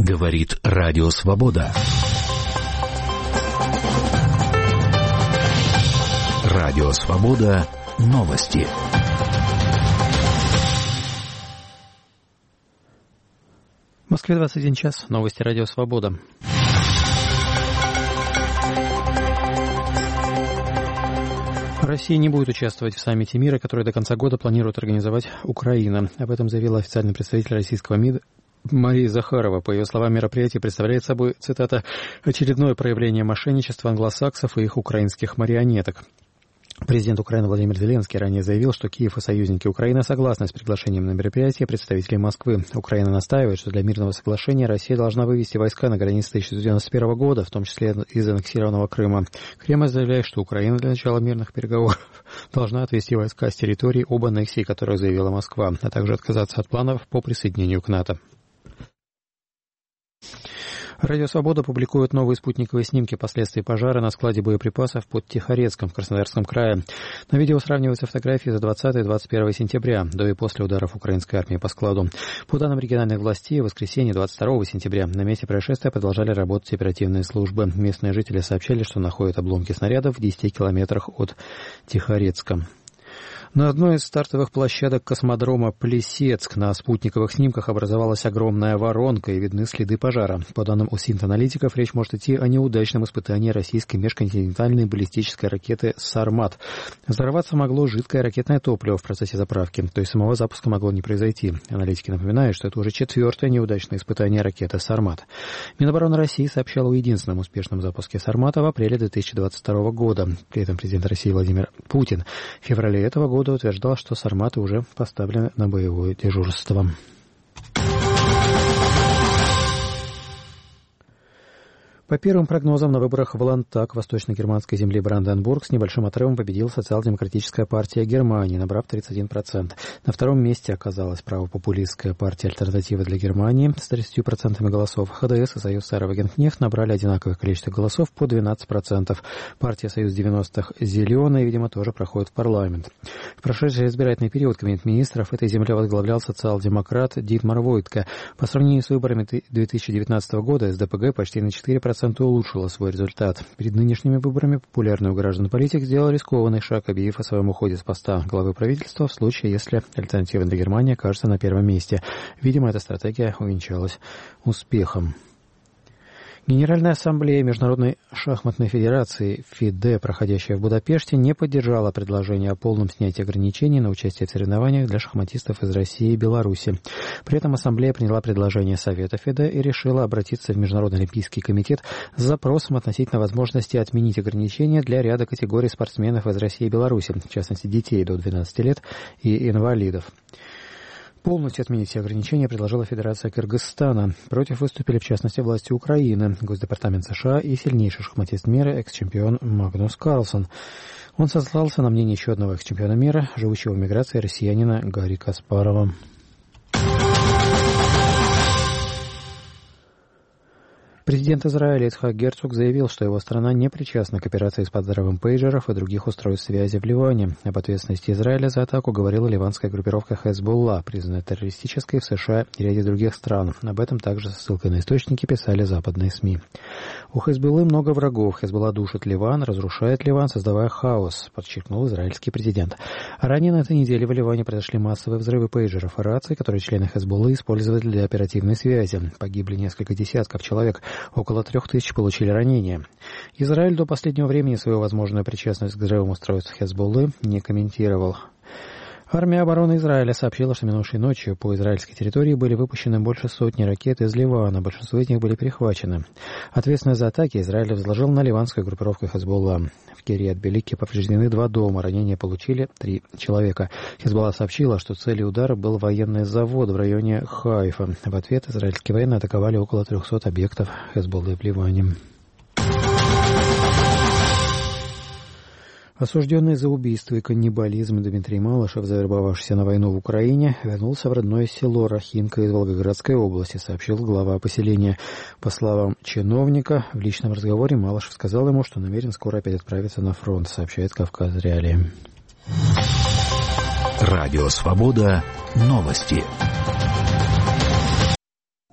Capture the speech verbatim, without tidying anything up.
Говорит Радио Свобода. Радио Свобода. Новости. В Москве двадцать один час. Новости Радио Свобода. Россия не будет участвовать в саммите мира, который до конца года планирует организовать Украина. Об этом заявила официальный представитель российского МИДа Мария Захарова. По ее словам, мероприятие представляет собой, цитата, «очередное проявление мошенничества англосаксов и их украинских марионеток». Президент Украины Владимир Зеленский ранее заявил, что Киев и союзники Украины согласны с приглашением на мероприятие представителей Москвы. Украина настаивает, что для мирного соглашения Россия должна вывести войска на границе тысяча девятьсот девяносто первого года, в том числе из аннексированного Крыма. Кремль заявляет, что Украина для начала мирных переговоров должна отвести войска с территории об аннексии, которую заявила Москва, а также отказаться от планов по присоединению к НАТО. Радио «Свобода» публикует новые спутниковые снимки последствий пожара на складе боеприпасов под Тихорецком в Краснодарском крае. На видео сравниваются фотографии за двадцатое и двадцать первое сентября, до и после ударов украинской армии по складу. По данным региональных властей, в воскресенье двадцать второго сентября на месте происшествия продолжали работать оперативные службы. Местные жители сообщали, что находят обломки снарядов в десяти километрах от Тихорецка. На одной из стартовых площадок космодрома Плесецк на спутниковых снимках образовалась огромная воронка и видны следы пожара. По данным УСИНТ-аналитиков, речь может идти о неудачном испытании российской межконтинентальной баллистической ракеты «Сармат». Взорваться могло жидкое ракетное топливо в процессе заправки, то есть самого запуска могло не произойти. Аналитики напоминают, что это уже четвертое неудачное испытание ракеты «Сармат». Минобороны России сообщала о единственном успешном запуске «Сармата» в апреле две тысячи двадцать второго года. При этом президент России Владимир Путин в феврале этого года утверждал, что «Сарматы» уже поставлены на боевое дежурство. По первым прогнозам, на выборах в Ландтаг восточно-германской земли Бранденбург с небольшим отрывом победила социал-демократическая партия Германии, набрав тридцать один процент. На втором месте оказалась правопопулистская партия «Альтернатива для Германии» с тридцатью процентами голосов. ХДС и Союз Сара Вагенкнехт набрали одинаковое количество голосов по двенадцать процентов. Партия «Союз девяностых» «Зеленые», видимо, тоже проходит в парламент. В прошедший избирательный период Кабинет министров этой земли возглавлял социал-демократ Дитмар Войтко. По сравнению с выборами две тысячи девятнадцатого года СДПГ почти на четыре процента улучшила свой результат. Перед нынешними выборами популярный у граждан политик сделал рискованный шаг, объявив о своем уходе с поста главы правительства в случае, если «Альтернатива для Германии» окажется на первом месте. Видимо, эта стратегия увенчалась успехом. Генеральная ассамблея Международной шахматной федерации ФИДЕ, проходящая в Будапеште, не поддержала предложение о полном снятии ограничений на участие в соревнованиях для шахматистов из России и Беларуси. При этом ассамблея приняла предложение Совета ФИДЕ и решила обратиться в Международный олимпийский комитет с запросом относительно возможности отменить ограничения для ряда категорий спортсменов из России и Беларуси, в частности детей до двенадцати лет и инвалидов. Полностью отменить все ограничения предложила Федерация Кыргызстана. Против выступили, в частности, власти Украины, Госдепартамент США и сильнейший шахматист мира, экс-чемпион Магнус Карлсон. Он сослался на мнение еще одного экс-чемпиона мира, живущего в эмиграции россиянина Гарри Каспарова. Президент Израиля Ицхак Герцог заявил, что его страна не причастна к операции с подрывом пейджеров и других устройств связи в Ливане. Об ответственности Израиля за атаку говорила ливанская группировка Хезболла, признанная террористической в США и ряде других стран. Об этом также со ссылкой на источники писали западные СМИ. У Хезболлы много врагов. Хезболла душит Ливан, разрушает Ливан, создавая хаос, подчеркнул израильский президент. А ранее на этой неделе в Ливане произошли массовые взрывы пейджеров и раций, которые члены Хезболлы использовали для оперативной связи. Погибли несколько десятков человек. Около трех тысяч получили ранения. Израиль до последнего времени свою возможную причастность к взрывам устройств Хезболлы не комментировал. Армия обороны Израиля сообщила, что минувшей ночью по израильской территории были выпущены больше сотни ракет из Ливана, большинство из них были перехвачены. Ответственность за атаки Израиль возложил на ливанскую группировку Хезболла. В Кирьят-Белике повреждены два дома, ранения получили три человека. Хезболла сообщила, что целью удара был военный завод в районе Хайфа. В ответ израильские военные атаковали около трехсот объектов Хезболлы в Ливане. Осужденный за убийство и каннибализм Дмитрий Малышев, завербовавшийся на войну в Украине, вернулся в родное село Рахинка из Волгоградской области, сообщил глава поселения. По словам чиновника, в личном разговоре Малышев сказал ему, что намерен скоро опять отправиться на фронт, сообщает Кавказ Реалии. Радио Свобода. Новости.